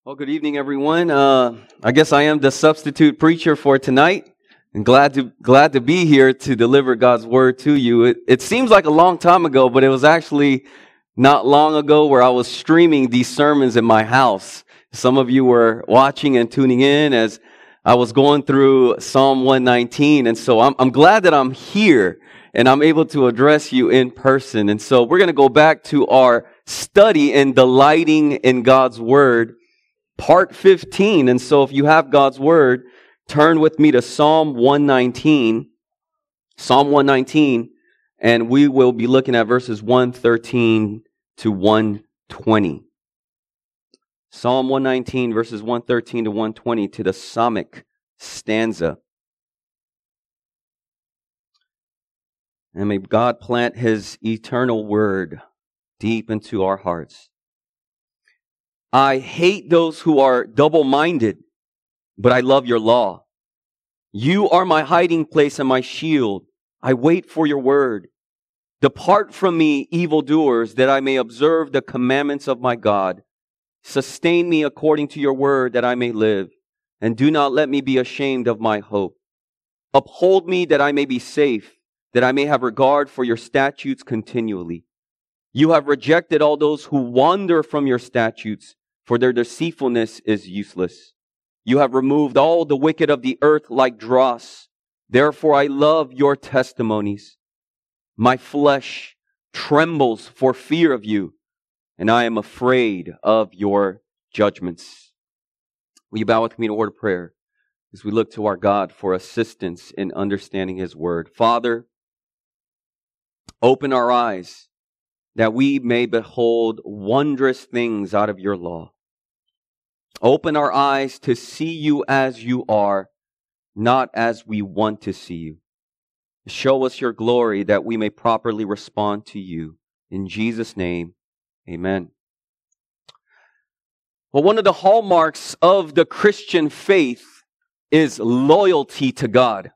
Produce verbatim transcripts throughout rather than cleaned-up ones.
Well, good evening, everyone. Uh, I guess I am the substitute preacher for tonight, and glad to glad to be here to deliver God's word to you. It, it seems like a long time ago, but it was actually not long ago where I was streaming these sermons in my house. Some of you were watching and tuning in as I was going through Psalm one nineteen, and so I'm, I'm glad that I'm here and I'm able to address you in person. And so we're going to go back to our study in delighting in God's word, part fifteen. And so if you have God's word, turn with me to Psalm one nineteen. Psalm one nineteen, and we will be looking at verses one thirteen to one twenty. Psalm one nineteen, verses one thirteen to one twenty, to the Psalmic stanza. And may God plant His eternal word deep into our hearts. I hate those who are double-minded, but I love your law. You are my hiding place and my shield. I wait for your word. Depart from me, evildoers, that I may observe the commandments of my God. Sustain me according to your word, that I may live, and do not let me be ashamed of my hope. Uphold me that I may be safe, that I may have regard for your statutes continually. You have rejected all those who wander from your statutes, for their deceitfulness is useless. You have removed all the wicked of the earth like dross. Therefore I love your testimonies. My flesh trembles for fear of you, and I am afraid of your judgments. Will you bow with me in a word of prayer as we look to our God for assistance in understanding His word? Father, open our eyes that we may behold wondrous things out of your law. Open our eyes to see you as you are, not as we want to see you. Show us your glory that we may properly respond to you. In Jesus' name, amen. Well, one of the hallmarks of the Christian faith is loyalty to God.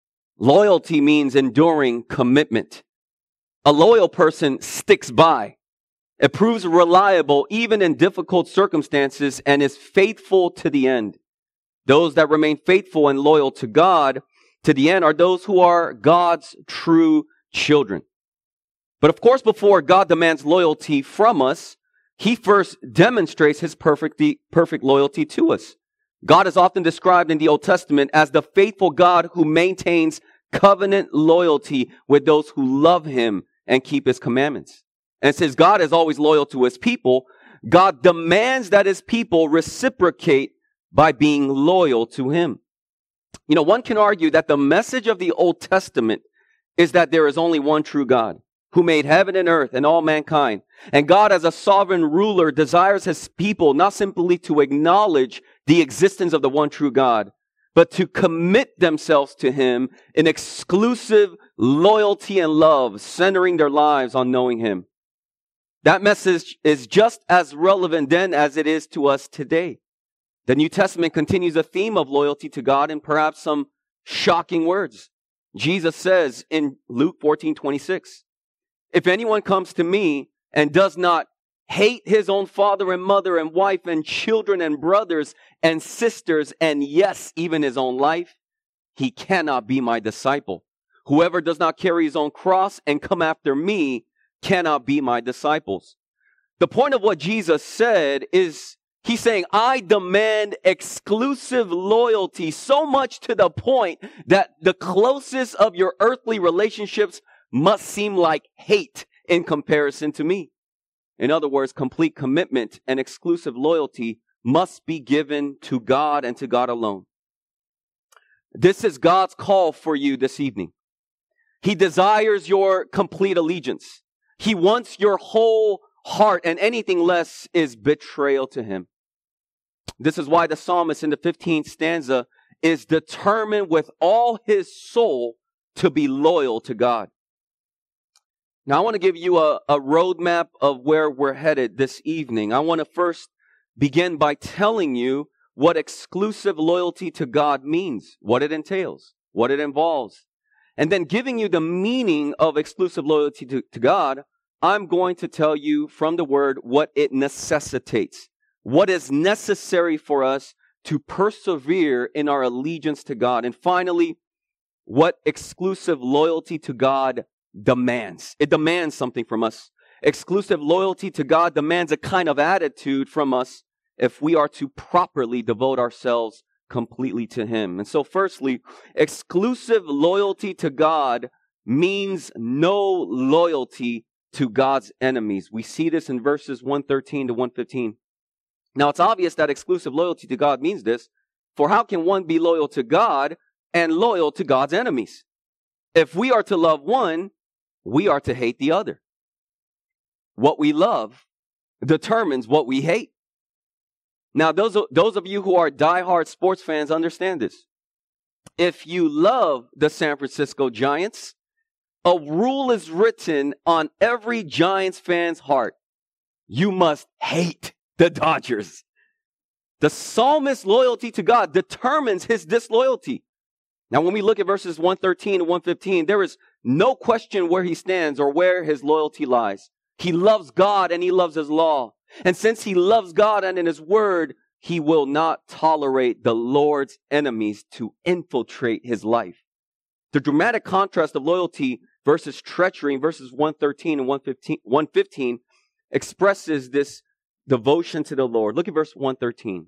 Loyalty means enduring commitment. A loyal person sticks by. It proves reliable even in difficult circumstances and is faithful to the end. Those that remain faithful and loyal to God to the end are those who are God's true children. But of course, before God demands loyalty from us, He first demonstrates His perfect, perfect loyalty to us. God is often described in the Old Testament as the faithful God who maintains covenant loyalty with those who love Him and keep His commandments. And since God is always loyal to His people, God demands that His people reciprocate by being loyal to Him. You know, one can argue that the message of the Old Testament is that there is only one true God who made heaven and earth and all mankind. And God, as a sovereign ruler, desires His people not simply to acknowledge the existence of the one true God, but to commit themselves to Him in exclusive loyalty and love, centering their lives on knowing Him. That message is just as relevant then as it is to us today. The New Testament continues a theme of loyalty to God in perhaps some shocking words. Jesus says in Luke fourteen twenty-six, if anyone comes to me and does not hate his own father and mother and wife and children and brothers and sisters and yes, even his own life, he cannot be my disciple. Whoever does not carry his own cross and come after me cannot be my disciples. The point of what Jesus said is He's saying, I demand exclusive loyalty, so much to the point that the closest of your earthly relationships must seem like hate in comparison to me. In other words, complete commitment and exclusive loyalty must be given to God and to God alone. This is God's call for you this evening. He desires your complete allegiance. He wants your whole heart, and anything less is betrayal to Him. This is why the psalmist in the fifteenth stanza is determined with all his soul to be loyal to God. Now, I want to give you a, a roadmap of where we're headed this evening. I want to first begin by telling you what exclusive loyalty to God means, what it entails, what it involves. And then giving you the meaning of exclusive loyalty to, to God, I'm going to tell you from the word what it necessitates. what is necessary for us to persevere in our allegiance to God. And finally, what exclusive loyalty to God demands. It demands something from us. Exclusive loyalty to God demands a kind of attitude from us if we are to properly devote ourselves completely to Him. And so firstly, exclusive loyalty to God means no loyalty to God's enemies. We see this in verses one thirteen to one fifteen. Now, it's obvious that exclusive loyalty to God means this, for how can one be loyal to God and loyal to God's enemies? If we are to love one, we are to hate the other. What we love determines what we hate. Now, those, those of you who are diehard sports fans understand this. If you love the San Francisco Giants, a rule is written on every Giants fan's heart. You must hate the Dodgers. The psalmist's loyalty to God determines his disloyalty. Now, when we look at verses one thirteen and one fifteen, there is no question where he stands or where his loyalty lies. He loves God and he loves His law. And since he loves God and in His word, he will not tolerate the Lord's enemies to infiltrate his life. The dramatic contrast of loyalty versus treachery in verses one thirteen and one fifteen expresses this devotion to the Lord. Look at verse one thirteen.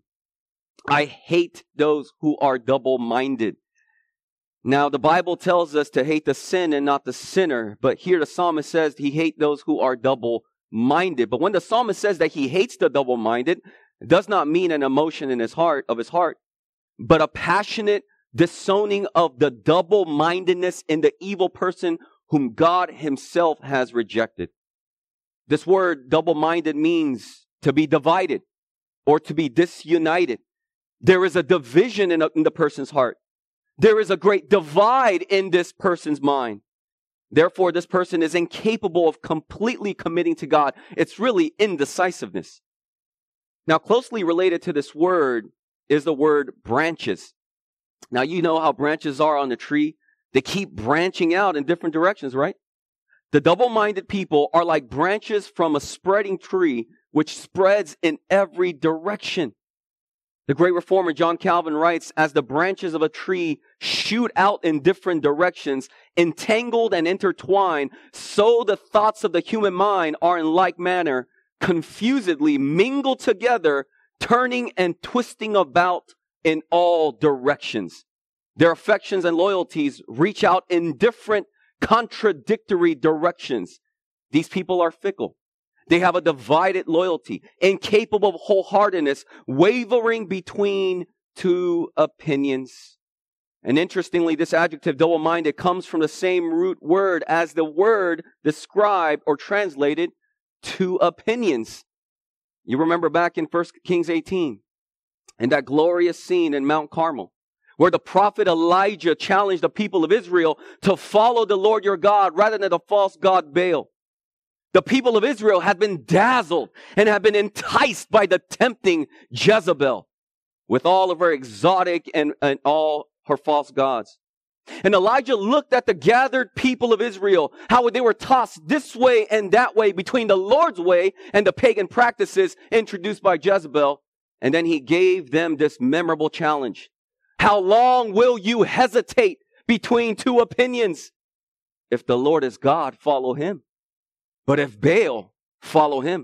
I hate those who are double-minded. Now, the Bible tells us to hate the sin and not the sinner, but here the psalmist says he hates those who are double-minded. But when the psalmist says that he hates the double-minded, it does not mean an emotion in his heart, of his heart, but a passionate disowning of the double-mindedness in the evil person whom God Himself has rejected. This word double-minded means to be divided or to be disunited. There is a division in, a, in the person's heart. There is a great divide in this person's mind. Therefore, this person is incapable of completely committing to God. It's really indecisiveness. Now, closely related to this word is the word branches. Now, you know how branches are on a tree. They keep branching out in different directions, right? The double-minded people are like branches from a spreading tree, which spreads in every direction. The great reformer John Calvin writes, as the branches of a tree shoot out in different directions, entangled and intertwined, so the thoughts of the human mind are in like manner confusedly mingled together, turning and twisting about in all directions. Their affections and loyalties reach out in different contradictory directions. These people are fickle. They have a divided loyalty, incapable of wholeheartedness, wavering between two opinions. And interestingly, this adjective, double-minded, comes from the same root word as the word described or translated two opinions. You remember back in First Kings eighteen, and that glorious scene in Mount Carmel, where the prophet Elijah challenged the people of Israel to follow the Lord your God rather than the false god Baal. The people of Israel had been dazzled and had been enticed by the tempting Jezebel with all of her exotic and, and all her false gods. And Elijah looked at the gathered people of Israel, how they were tossed this way and that way between the Lord's way and the pagan practices introduced by Jezebel. And then he gave them this memorable challenge. How long will you hesitate between two opinions? If the Lord is God, follow Him. But if Baal, follow him.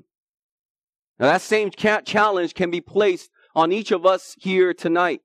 Now that same challenge can be placed on each of us here tonight.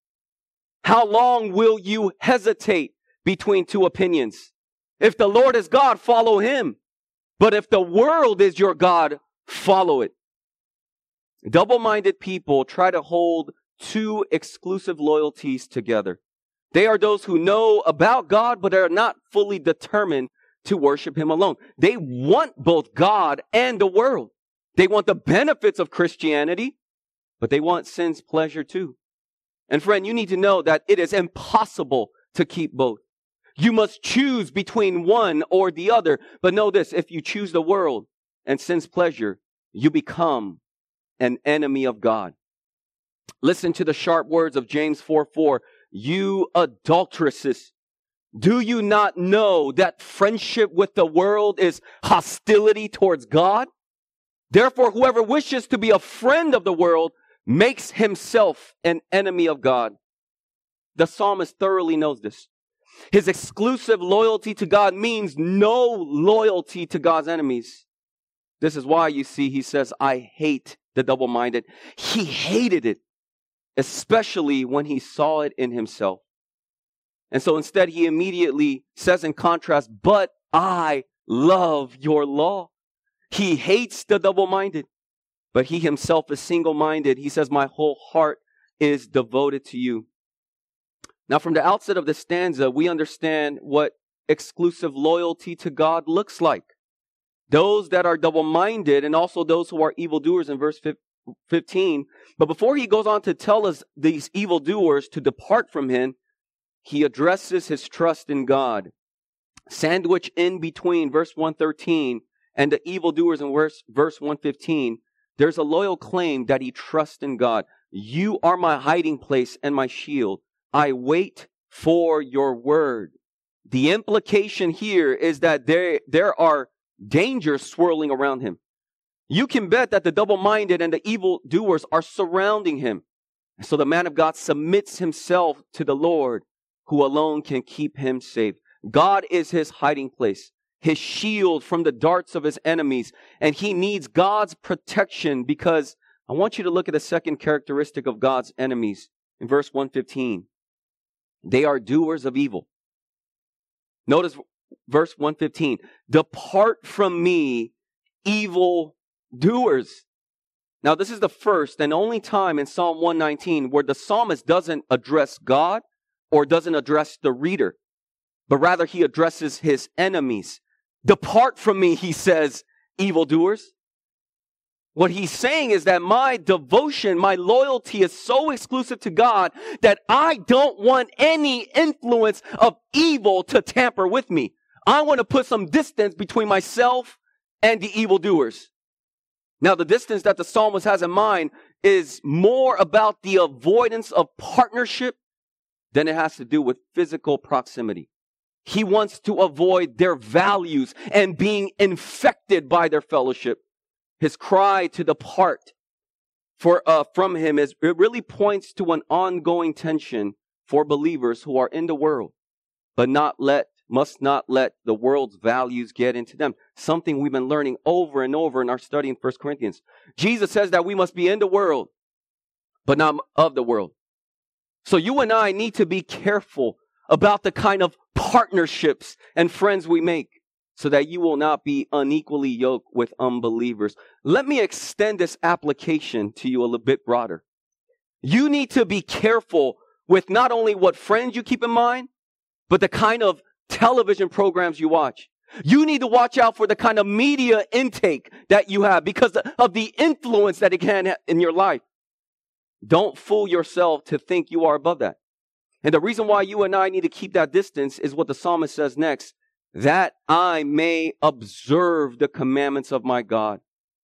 How long will you hesitate between two opinions? If the Lord is God, follow Him. But if the world is your God, follow it. Double-minded people try to hold two exclusive loyalties together. They are those who know about God, but are not fully determined to worship Him alone. They want both God and the world. They want the benefits of Christianity, but they want sin's pleasure too. And friend, you need to know that it is impossible to keep both. You must choose between one or the other. But know this, if you choose the world and sin's pleasure, you become an enemy of God. Listen to the sharp words of James four four. You adulteresses, do you not know that friendship with the world is hostility towards God? Therefore, whoever wishes to be a friend of the world makes himself an enemy of God. The psalmist thoroughly knows this. His exclusive loyalty to God means no loyalty to God's enemies. This is why you see he says, I hate the double-minded. He hated it, especially when he saw it in himself. And so instead he immediately says in contrast, but I love your law. He hates the double-minded, but he himself is single-minded. He says, my whole heart is devoted to you. Now, from the outset of this stanza, we understand what exclusive loyalty to God looks like. Those that are double-minded and also those who are evildoers in verse fifteen. But before he goes on to tell us these evildoers to depart from him, he addresses his trust in God. Sandwich in between verse one thirteen and the evildoers in verse, verse one fifteen, there's a loyal claim that he trusts in God. You are my hiding place and my shield. I wait for your word. The implication here is that there, there are dangers swirling around him. You can bet that the double-minded and the evildoers are surrounding him. So the man of God submits himself to the Lord, who alone can keep him safe. God is his hiding place, his shield from the darts of his enemies, and he needs God's protection because I want you to look at the second characteristic of God's enemies in verse one fifteen. They are doers of evil. Notice verse one fifteen. Depart from me, evil doers. Now, this is the first and only time in Psalm one nineteen where the psalmist doesn't address God or doesn't address the reader, but rather he addresses his enemies. Depart from me, he says, evildoers. What he's saying is that my devotion, my loyalty is so exclusive to God that I don't want any influence of evil to tamper with me. I want to put some distance between myself and the evildoers. Now, the distance that the psalmist has in mind is more about the avoidance of partnership than it has to do with physical proximity. He wants to avoid their values and being infected by their fellowship. His cry to depart for, uh, from him is, it really points to an ongoing tension for believers who are in the world, but not let, must not let the world's values get into them. Something we've been learning over and over in our study in First Corinthians. Jesus says that we must be in the world, but not of the world. So you and I need to be careful about the kind of partnerships and friends we make, so that you will not be unequally yoked with unbelievers. Let me extend this application to you a little bit broader. You need to be careful with not only what friends you keep in mind, but the kind of television programs you watch. You need to watch out for the kind of media intake that you have because of the influence that it can have in your life. Don't fool yourself to think you are above that. And the reason why you and I need to keep that distance is what the psalmist says next. That I may observe the commandments of my God.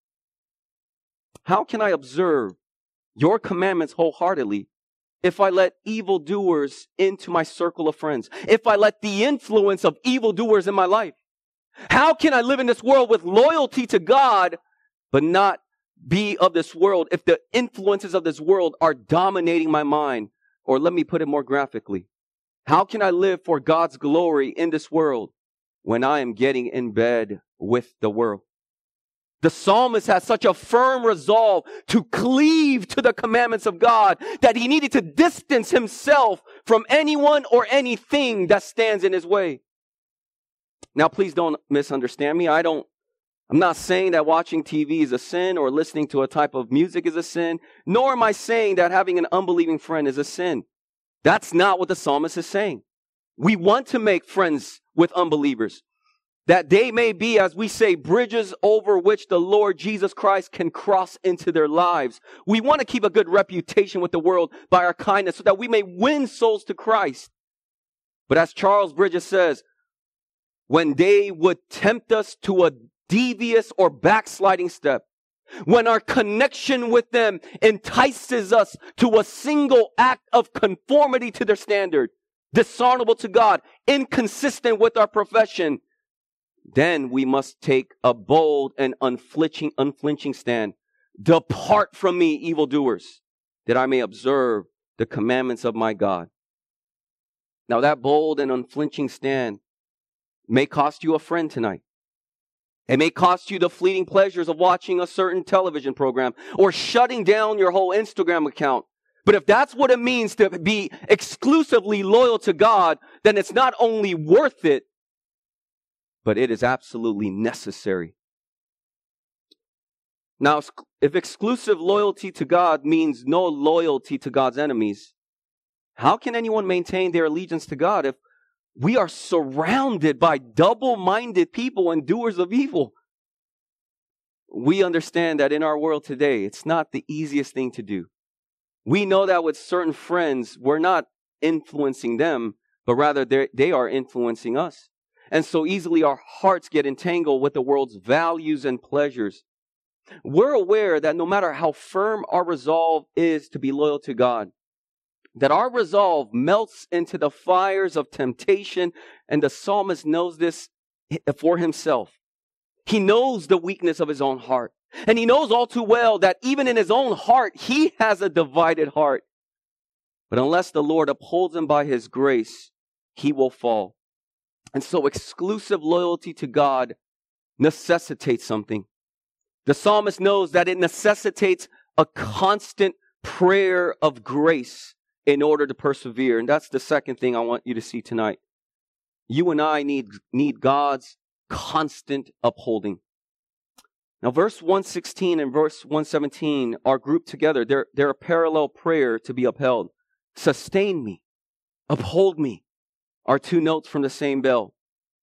How can I observe your commandments wholeheartedly if I let evildoers into my circle of friends? If I let the influence of evildoers in my life? How can I live in this world with loyalty to God, but not be of this world if the influences of this world are dominating my mind? Or let me put it more graphically. How can I live for God's glory in this world when I am getting in bed with the world? The psalmist has such a firm resolve to cleave to the commandments of God that he needed to distance himself from anyone or anything that stands in his way. Now, please don't misunderstand me. I don't, I'm not saying that watching T V is a sin or listening to a type of music is a sin, nor am I saying that having an unbelieving friend is a sin. That's not what the psalmist is saying. We want to make friends with unbelievers, that they may be, as we say, bridges over which the Lord Jesus Christ can cross into their lives. We want to keep a good reputation with the world by our kindness so that we may win souls to Christ. But as Charles Bridges says, when they would tempt us to a devious or backsliding step, when our connection with them entices us to a single act of conformity to their standard, dishonorable to God, inconsistent with our profession, Then we must take a bold and unflinching, unflinching stand. Depart from me, evildoers, that I may observe the commandments of my God. Now that bold and unflinching stand may cost you a friend tonight. It may cost you the fleeting pleasures of watching a certain television program or shutting down your whole Instagram account. But if that's what it means to be exclusively loyal to God, then it's not only worth it, but it is absolutely necessary. Now, if exclusive loyalty to God means no loyalty to God's enemies, how can anyone maintain their allegiance to God if we are surrounded by double-minded people and doers of evil? We understand that in our world today, it's not the easiest thing to do. We know that with certain friends, we're not influencing them, but rather they are influencing us. And so easily our hearts get entangled with the world's values and pleasures. We're aware that no matter how firm our resolve is to be loyal to God, that our resolve melts into the fires of temptation, and the psalmist knows this for himself. He knows the weakness of his own heart. And he knows all too well that even in his own heart, he has a divided heart. But unless the Lord upholds him by his grace, he will fall. And so exclusive loyalty to God necessitates something. The psalmist knows that it necessitates a constant prayer of grace in order to persevere. And that's the second thing I want you to see tonight. You and I need, need God's constant upholding. Now, verse one sixteen and verse one seventeen are grouped together. They're, they're a parallel prayer to be upheld. Sustain me, uphold me, are two notes from the same bell.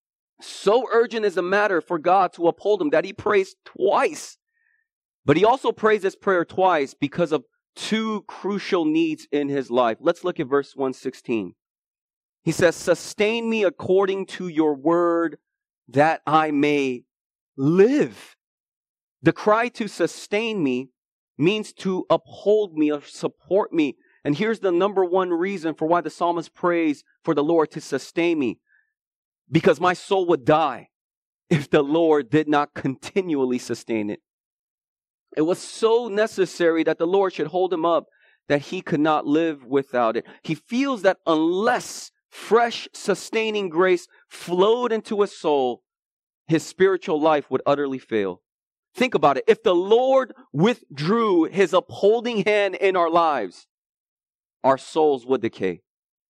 So urgent is the matter for God to uphold him that he prays twice. But he also prays this prayer twice because of two crucial needs in his life. Let's look at verse one sixteen. He says, sustain me according to your word that I may live. The cry to sustain me means to uphold me or support me. And here's the number one reason for why the psalmist prays for the Lord to sustain me. Because my soul would die if the Lord did not continually sustain it. It was so necessary that the Lord should hold him up that he could not live without it. He feels that unless fresh sustaining grace flowed into his soul, his spiritual life would utterly fail. Think about it. If the Lord withdrew his upholding hand in our lives, our souls would decay.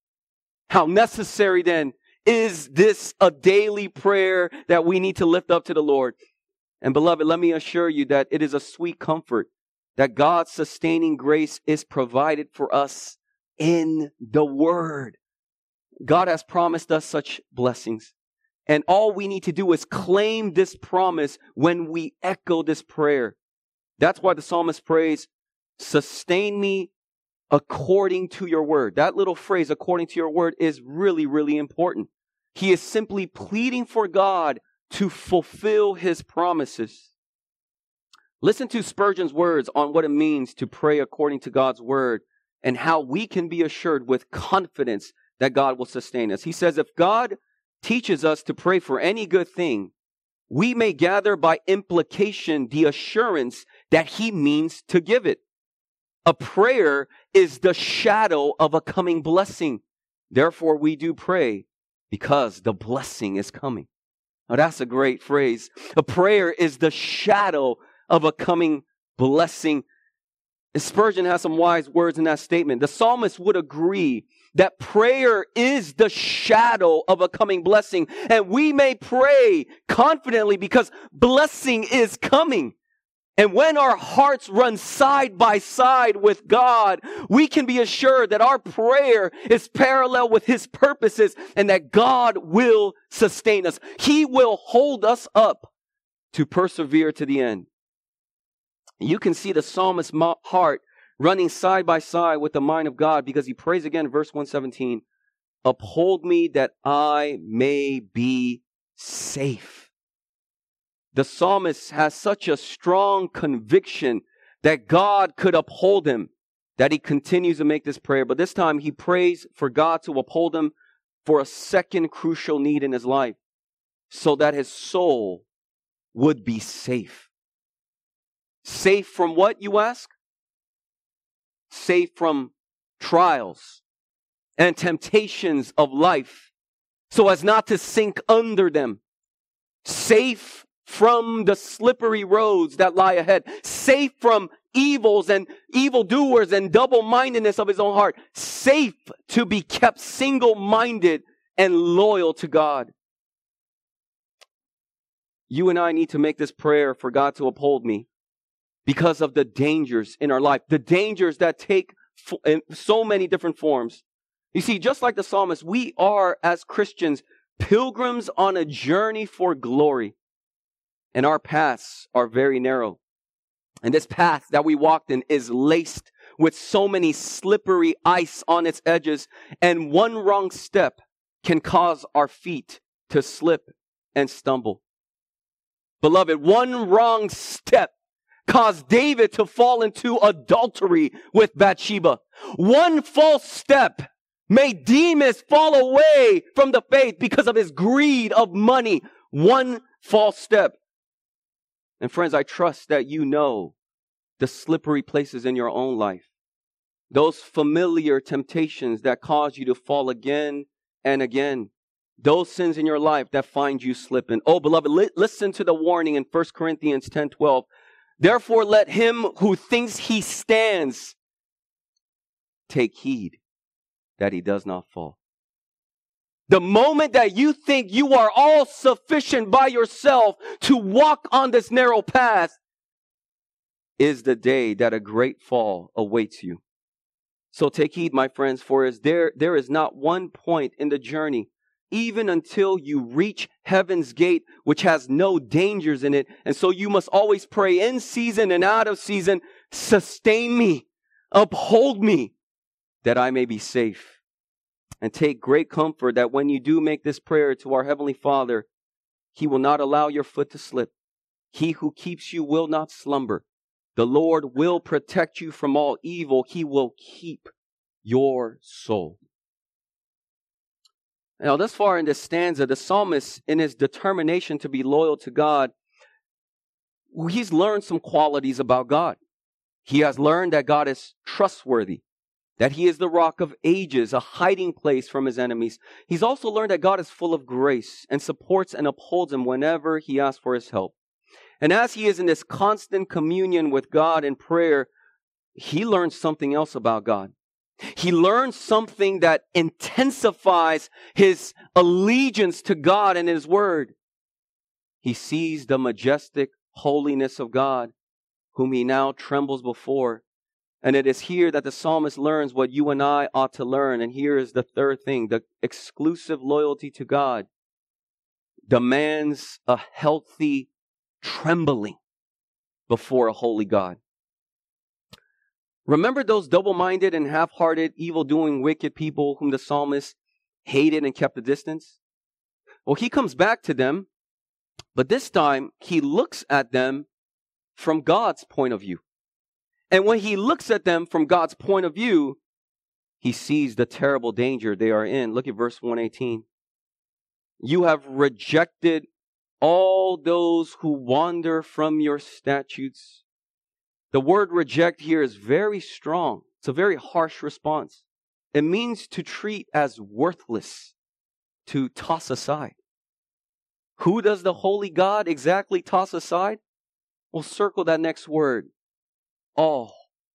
How necessary then is this a daily prayer that we need to lift up to the Lord? And beloved, let me assure you that it is a sweet comfort that God's sustaining grace is provided for us in the Word. God has promised us such blessings. And all we need to do is claim this promise when we echo this prayer. That's why the psalmist prays, sustain me according to your word. That little phrase, according to your word, is really, really important. He is simply pleading for God to fulfill his promises. Listen to Spurgeon's words on what it means to pray according to God's word and how we can be assured with confidence that God will sustain us. He says, if God teaches us to pray for any good thing, we may gather by implication the assurance that he means to give it. A prayer is the shadow of a coming blessing. Therefore, we do pray because the blessing is coming. Now, that's a great phrase. A prayer is the shadow of a coming blessing. Spurgeon has some wise words in that statement. The psalmist would agree that prayer is the shadow of a coming blessing. And we may pray confidently because blessing is coming. And when our hearts run side by side with God, we can be assured that our prayer is parallel with his purposes and that God will sustain us. He will hold us up to persevere to the end. You can see the psalmist's heart running side by side with the mind of God because he prays again, verse one seventeen, uphold me that I may be safe. The psalmist has such a strong conviction that God could uphold him that he continues to make this prayer. But this time he prays for God to uphold him for a second crucial need in his life. so that his soul would be safe. Safe from what, you ask? Safe from trials and temptations of life, so as not to sink under them. Safe from the slippery roads that lie ahead. Safe from evils and evildoers and double-mindedness of his own heart. Safe to be kept single-minded and loyal to God. You and I need to make this prayer for God to uphold me because of the dangers in our life. The dangers that take f- in so many different forms. You see, just like the psalmist, we are, as Christians, pilgrims on a journey for glory. And our paths are very narrow. And this path that we walked in is laced with so many slippery ice on its edges. And one wrong step can cause our feet to slip and stumble. Beloved, one wrong step caused David to fall into adultery with Bathsheba. One false step made Demas fall away from the faith because of his greed of money. One false step. And friends, I trust that you know the slippery places in your own life. Those familiar temptations that cause you to fall again and again. Those sins in your life that find you slipping. Oh, beloved, li- listen to the warning in First Corinthians ten twelve. Therefore, let him who thinks he stands take heed that he does not fall. The moment that you think you are all sufficient by yourself to walk on this narrow path is the day that a great fall awaits you. So take heed, my friends, for as there, there is not one point in the journey, even until you reach heaven's gate, which has no dangers in it. And so you must always pray in season and out of season, sustain me, uphold me, that I may be safe. And take great comfort that when you do make this prayer to our Heavenly Father, He will not allow your foot to slip. He who keeps you will not slumber. The Lord will protect you from all evil. He will keep your soul. Now, thus far in this stanza, the psalmist, in his determination to be loyal to God, he's learned some qualities about God. He has learned that God is trustworthy, that He is the rock of ages, a hiding place from His enemies. He's also learned that God is full of grace and supports and upholds him whenever he asks for His help. And as he is in this constant communion with God in prayer, he learns something else about God. He learns something that intensifies his allegiance to God and His Word. He sees the majestic holiness of God, whom he now trembles before. And it is here that the psalmist learns what you and I ought to learn. And here is the third thing. The exclusive loyalty to God demands a healthy trembling before a holy God. Remember those double-minded and half-hearted, evil-doing, wicked people whom the psalmist hated and kept a distance? Well, he comes back to them, but this time he looks at them from God's point of view. And when he looks at them from God's point of view, he sees the terrible danger they are in. Look at verse one eighteen. You have rejected all those who wander from your statutes. The word reject here is very strong. It's a very harsh response. It means to treat as worthless, to toss aside. Who does the holy God exactly toss aside? We'll circle that next word. All.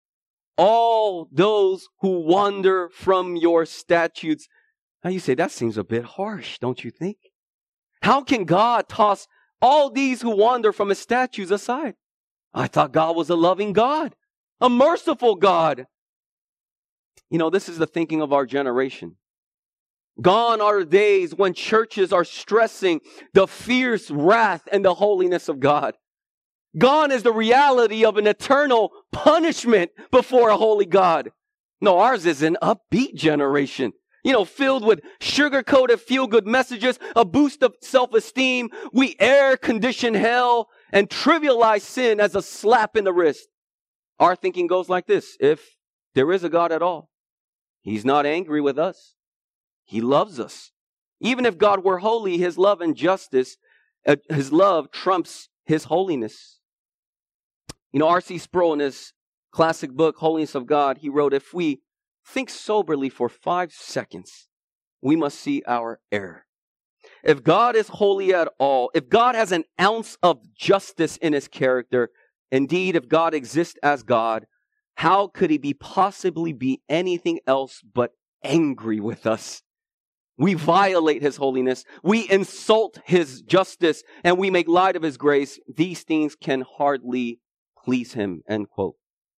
All those who wander from your statutes. Now you say, that seems a bit harsh, don't you think? How can God toss all these who wander from His statutes aside? I thought God was a loving God, a merciful God. You know, this is the thinking of our generation. Gone are the days when churches are stressing the fierce wrath and the holiness of God. Gone is the reality of an eternal punishment before a holy God. No, ours is an upbeat generation. You know, filled with sugar-coated feel-good messages, a boost of self-esteem. We air-condition hell and trivialize sin as a slap in the wrist. Our thinking goes like this. If there is a God at all, He's not angry with us. He loves us. Even if God were holy, His love and justice Uh, his love trumps his holiness. You know, R C Sproul, in his classic book, Holiness of God, he wrote, if we think soberly for five seconds, we must see our error. If God is holy at all, if God has an ounce of justice in his character, indeed, if God exists as God, how could he be possibly be anything else but angry with us? We violate his holiness, we insult his justice, and we make light of his grace. These things can hardly please him, end quote.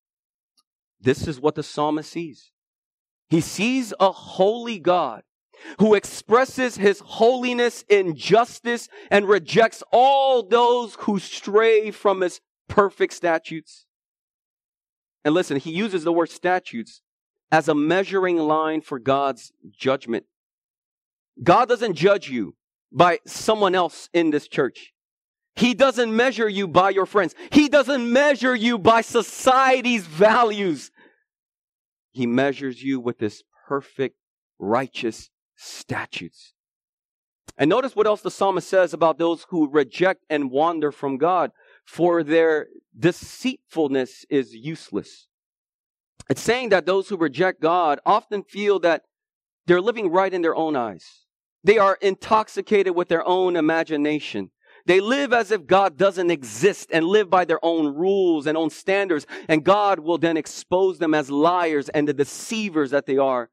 This is what the psalmist sees. He sees a holy God who expresses his holiness in justice and rejects all those who stray from his perfect statutes. And listen, he uses the word statutes as a measuring line for God's judgment. God doesn't judge you by someone else in this church. He doesn't measure you by your friends. He doesn't measure you by society's values. He measures you with his perfect, righteous statutes. And notice what else the psalmist says about those who reject and wander from God. For their deceitfulness is useless. It's saying that those who reject God often feel that they're living right in their own eyes. They are intoxicated with their own imagination. They live as if God doesn't exist and live by their own rules and own standards. And God will then expose them as liars and the deceivers that they are.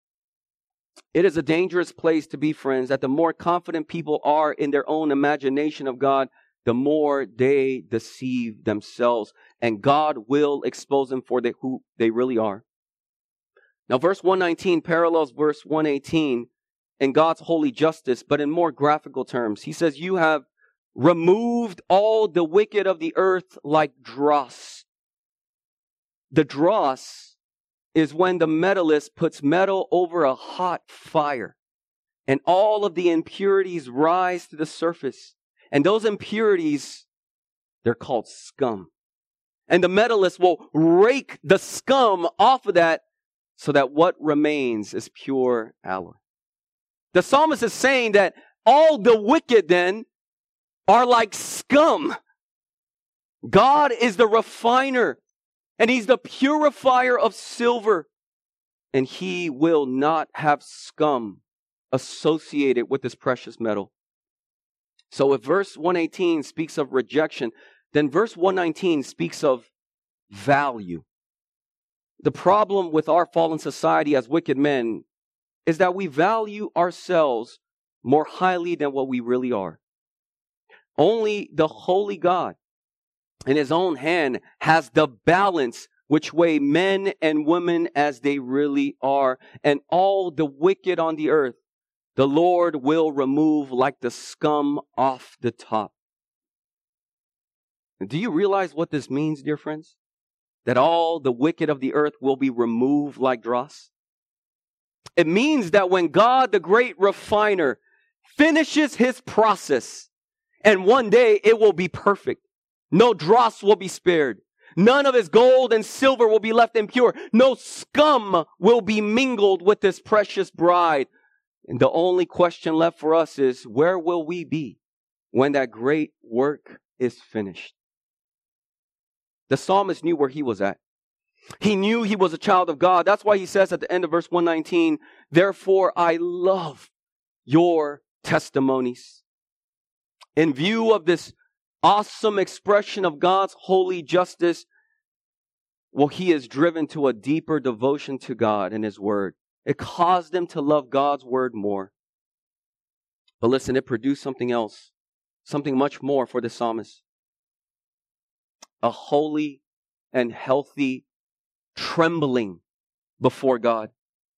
It is a dangerous place to be, friends, that the more confident people are in their own imagination of God, the more they deceive themselves. And God will expose them for the, who they really are. Now, verse one nineteen parallels verse one eighteen in God's holy justice, but in more graphical terms. He says, you have removed all the wicked of the earth like dross. The dross is when the metallist puts metal over a hot fire and all of the impurities rise to the surface. And those impurities, they're called scum. And the metallist will rake the scum off of that so that what remains is pure alloy. The psalmist is saying that all the wicked then are like scum. God is the refiner, and he's the purifier of silver, and he will not have scum associated with this precious metal. So if verse one eighteen speaks of rejection, then verse one nineteen speaks of value. The problem with our fallen society as wicked men is that we value ourselves more highly than what we really are. Only the holy God in his own hand has the balance which weigh men and women as they really are. And all the wicked on the earth, the Lord will remove like the scum off the top. Do you realize what this means, dear friends? That all the wicked of the earth will be removed like dross? It means that when God, the great refiner, finishes his process, and one day it will be perfect. No dross will be spared. None of his gold and silver will be left impure. No scum will be mingled with this precious bride. And the only question left for us is, where will we be when that great work is finished? The psalmist knew where he was at. He knew he was a child of God. That's why he says at the end of verse one nineteen, therefore I love your testimonies. In view of this awesome expression of God's holy justice, well, he is driven to a deeper devotion to God and his word. It caused him to love God's word more. But listen, it produced something else, something much more for the psalmist. A holy and healthy trembling before God.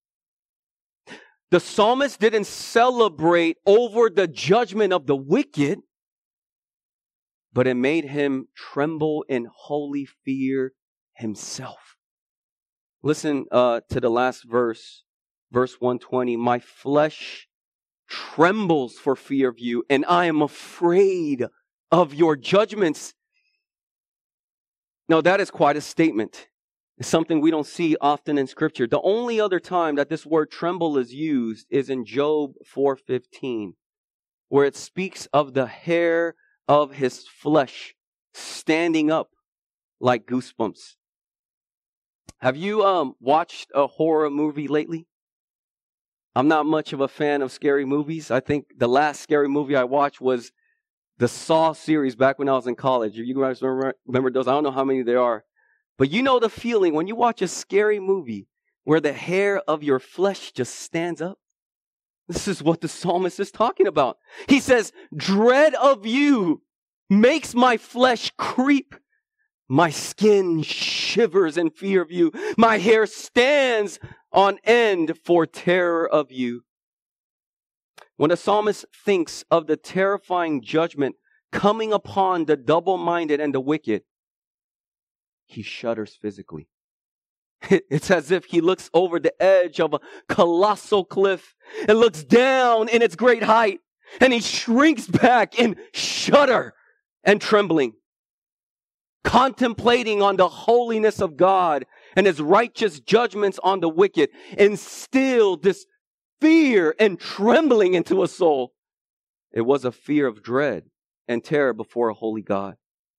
The psalmist didn't celebrate over the judgment of the wicked, but it made him tremble in holy fear himself. Listen uh, to the last verse, verse one twenty. My flesh trembles for fear of you, and I am afraid of your judgments. Now, that is quite a statement. It's something we don't see often in Scripture. The only other time that this word tremble is used is in Job four fifteen. where it speaks of the hair of his flesh standing up like goosebumps. Have you um watched a horror movie lately? I'm not much of a fan of scary movies. I think the last scary movie I watched was the Saw series back when I was in college. You guys remember, remember those? I don't know how many there are. But you know the feeling when you watch a scary movie where the hair of your flesh just stands up? This is what the psalmist is talking about. He says, dread of you makes my flesh creep. My skin shivers in fear of you. My hair stands on end for terror of you. When the psalmist thinks of the terrifying judgment coming upon the double-minded and the wicked, he shudders physically. It's as if he looks over the edge of a colossal cliff and looks down in its great height, and he shrinks back in shudder and trembling, contemplating on the holiness of God and his righteous judgments on the wicked, instilled this fear and trembling into a soul. It was a fear of dread and terror before a holy God.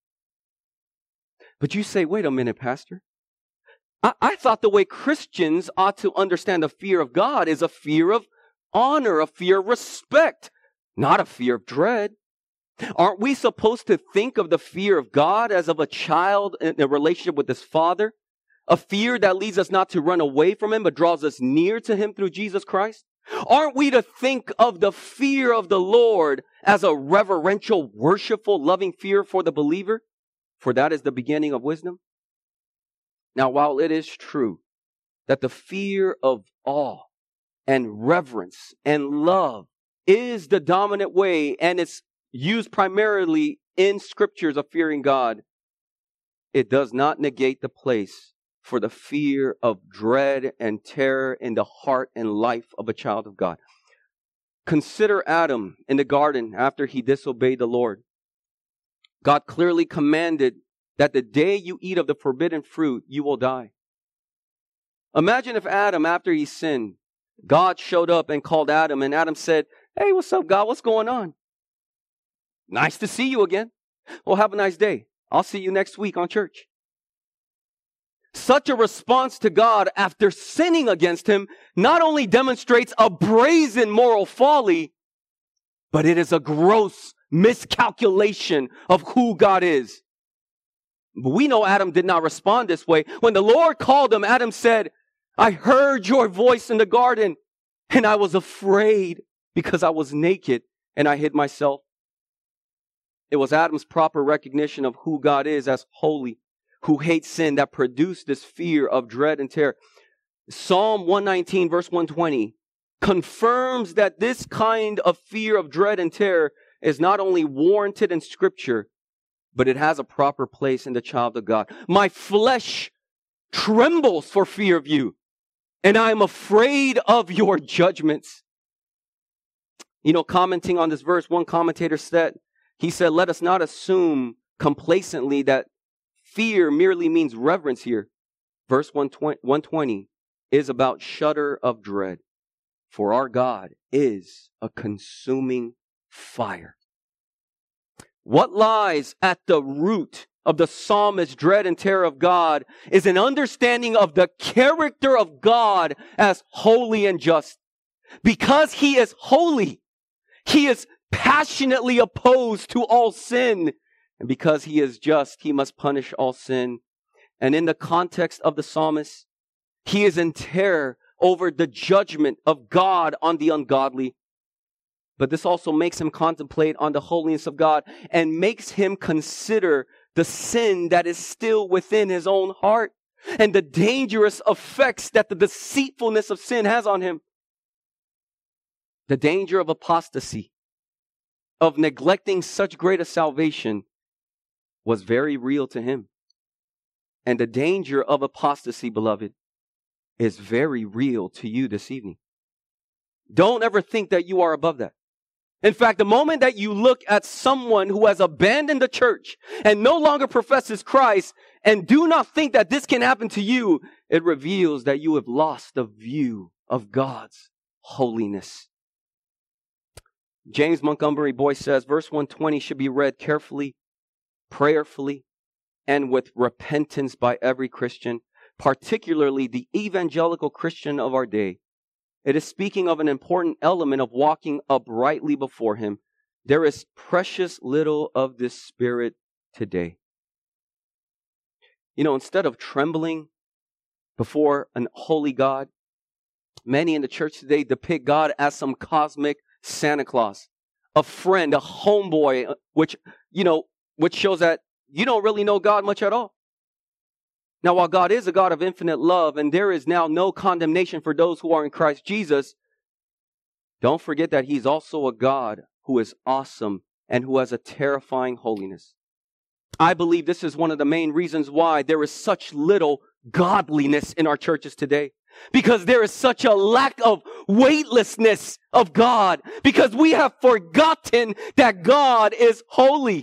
But you say, wait a minute, Pastor. I, I thought the way Christians ought to understand the fear of God is a fear of honor, a fear of respect, not a fear of dread. Aren't we supposed to think of the fear of God as of a child in a relationship with his father? A fear that leads us not to run away from him, but draws us near to him through Jesus Christ? Aren't we to think of the fear of the Lord as a reverential, worshipful, loving fear for the believer? For that is the beginning of wisdom. Now, while it is true that the fear of awe and reverence and love is the dominant way, and it's used primarily in scriptures of fearing God, it does not negate the place for the fear of dread and terror in the heart and life of a child of God. Consider Adam in the garden after he disobeyed the Lord. God clearly commanded that the day you eat of the forbidden fruit, you will die. Imagine if Adam, after he sinned, God showed up and called Adam, and Adam said, "Hey, what's up, God? What's going on? Nice to see you again. Well, have a nice day. I'll see you next week on church." Such a response to God after sinning against him not only demonstrates a brazen moral folly, but it is a gross miscalculation of who God is. But we know Adam did not respond this way. When the Lord called him, Adam said, "I heard your voice in the garden, and I was afraid because I was naked and I hid myself." It was Adam's proper recognition of who God is as holy, who hates sin, that produced this fear of dread and terror. Psalm one nineteen, verse one twenty, confirms that this kind of fear of dread and terror is not only warranted in Scripture, but it has a proper place in the child of God. My flesh trembles for fear of you, and I am afraid of your judgments. You know, commenting on this verse, one commentator said, he said, let us not assume complacently that fear merely means reverence here. Verse one twenty is about shudder of dread. For our God is a consuming fire. What lies at the root of the psalmist's dread and terror of God is an understanding of the character of God as holy and just. Because he is holy, he is passionately opposed to all sin. And because he is just, he must punish all sin. And in the context of the psalmist, he is in terror over the judgment of God on the ungodly. But this also makes him contemplate on the holiness of God and makes him consider the sin that is still within his own heart and the dangerous effects that the deceitfulness of sin has on him. The danger of apostasy, of neglecting such great a salvation, was very real to him. And the danger of apostasy, beloved, is very real to you this evening. Don't ever think that you are above that. In fact, the moment that you look at someone who has abandoned the church and no longer professes Christ and do not think that this can happen to you, it reveals that you have lost the view of God's holiness. James Montgomery Boyce says, verse one twenty should be read carefully, prayerfully, and with repentance by every Christian, particularly the evangelical Christian of our day. It is speaking of an important element of walking uprightly before Him. There is precious little of this spirit today. You know, instead of trembling before an holy God, many in the church today depict God as some cosmic Santa Claus, a friend, a homeboy, which, you know, which shows that you don't really know God much at all. Now, while God is a God of infinite love and there is now no condemnation for those who are in Christ Jesus, don't forget that He's also a God who is awesome and who has a terrifying holiness. I believe this is one of the main reasons why there is such little godliness in our churches today. Because there is such a lack of weightlessness of God. Because we have forgotten that God is holy.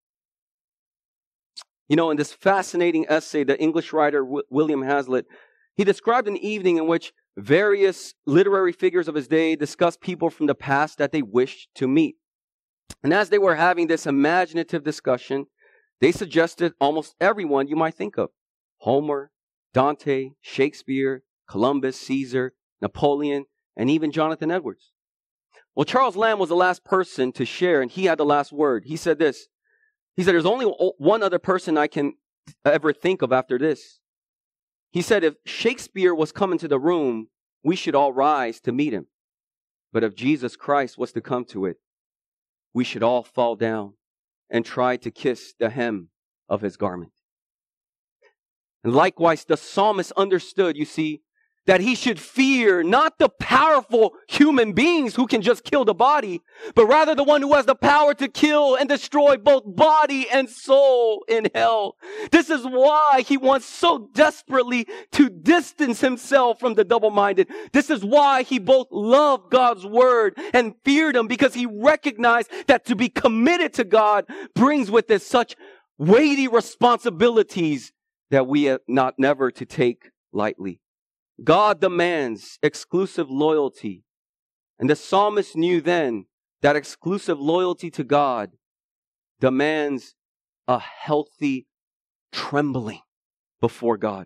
You know, in this fascinating essay, the English writer w- William Hazlitt, he described an evening in which various literary figures of his day discussed people from the past that they wished to meet. And as they were having this imaginative discussion, they suggested almost everyone you might think of. Homer, Dante, Shakespeare, Columbus, Caesar, Napoleon, and even Jonathan Edwards. Well, Charles Lamb was the last person to share, and he had the last word. He said this. He said, there's only one other person I can ever think of after this. He said, if Shakespeare was coming to the room, we should all rise to meet him. But if Jesus Christ was to come to it, we should all fall down and try to kiss the hem of his garment. And likewise, the psalmist understood, you see, that he should fear not the powerful human beings who can just kill the body, but rather the one who has the power to kill and destroy both body and soul in hell. This is why he wants so desperately to distance himself from the double-minded. This is why he both loved God's word and feared him, because he recognized that to be committed to God brings with it such weighty responsibilities that we are not never to take lightly. God demands exclusive loyalty. And the psalmist knew then that exclusive loyalty to God demands a healthy trembling before God.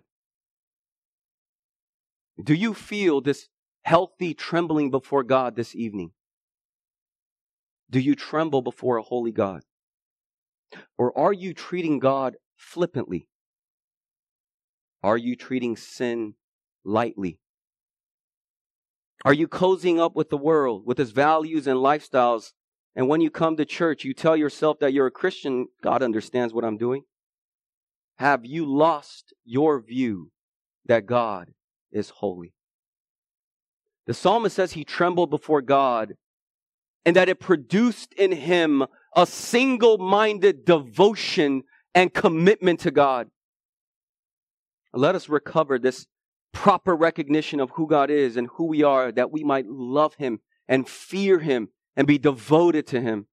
Do you feel this healthy trembling before God this evening? Do you tremble before a holy God? Or are you treating God flippantly? Are you treating sin lightly? Are you cozying up with the world, with its values and lifestyles, and when you come to church, you tell yourself that you're a Christian, God understands what I'm doing? Have you lost your view that God is holy? The psalmist says he trembled before God, and that it produced in him a single-minded devotion and commitment to God. Let us recover this proper recognition of who God is and who we are, that we might love him and fear him and be devoted to him.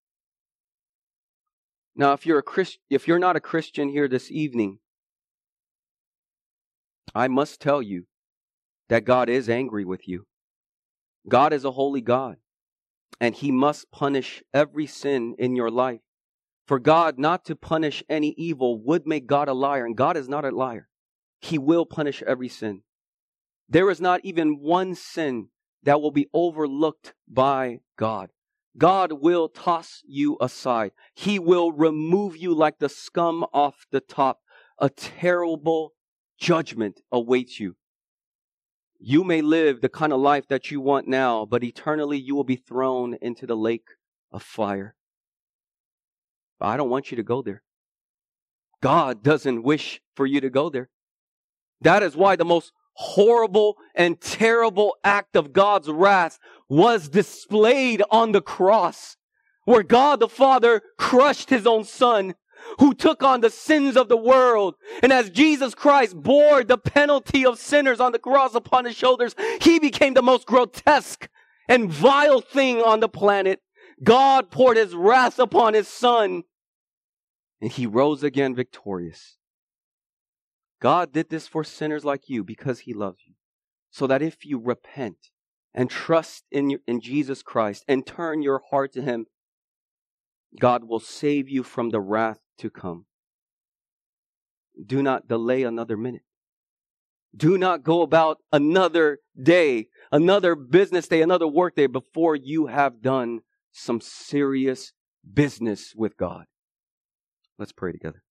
Now, if you're a Christ, if you're not a Christian here this evening, I must tell you that God is angry with you. God is a holy God, and he must punish every sin in your life. For God not to punish any evil would make God a liar, and God is not a liar. He will punish every sin. There is not even one sin that will be overlooked by God. God will toss you aside. He will remove you like the scum off the top. A terrible judgment awaits you. You may live the kind of life that you want now, but eternally you will be thrown into the lake of fire. But I don't want you to go there. God doesn't wish for you to go there. That is why the most horrible and terrible act of God's wrath was displayed on the cross, where God the Father crushed his own Son, who took on the sins of the world. And as Jesus Christ bore the penalty of sinners on the cross upon his shoulders, he became the most grotesque and vile thing on the planet. God poured his wrath upon his Son, and he rose again victorious. God did this for sinners like you because he loves you, so that if you repent and trust in, your, in Jesus Christ and turn your heart to Him, God will save you from the wrath to come. Do not delay another minute. Do not go about another day, another business day, another work day before you have done some serious business with God. Let's pray together.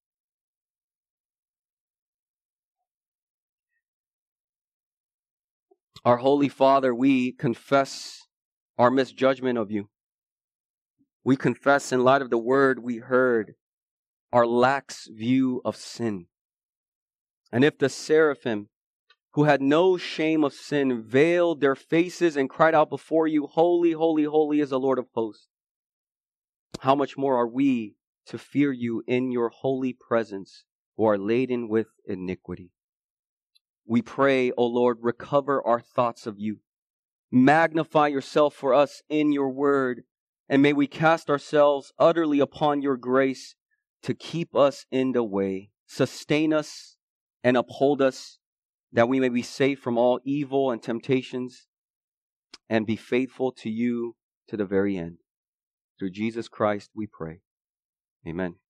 Our Holy Father, we confess our misjudgment of you. We confess in light of the word we heard our lax view of sin. And if the seraphim, who had no shame of sin, veiled their faces and cried out before you, holy, holy, holy is the Lord of hosts, how much more are we to fear you in your holy presence who are laden with iniquity? We pray, O Lord, recover our thoughts of you. Magnify yourself for us in your word, and may we cast ourselves utterly upon your grace to keep us in the way. Sustain us and uphold us, that we may be safe from all evil and temptations and be faithful to you to the very end. Through Jesus Christ we pray. Amen.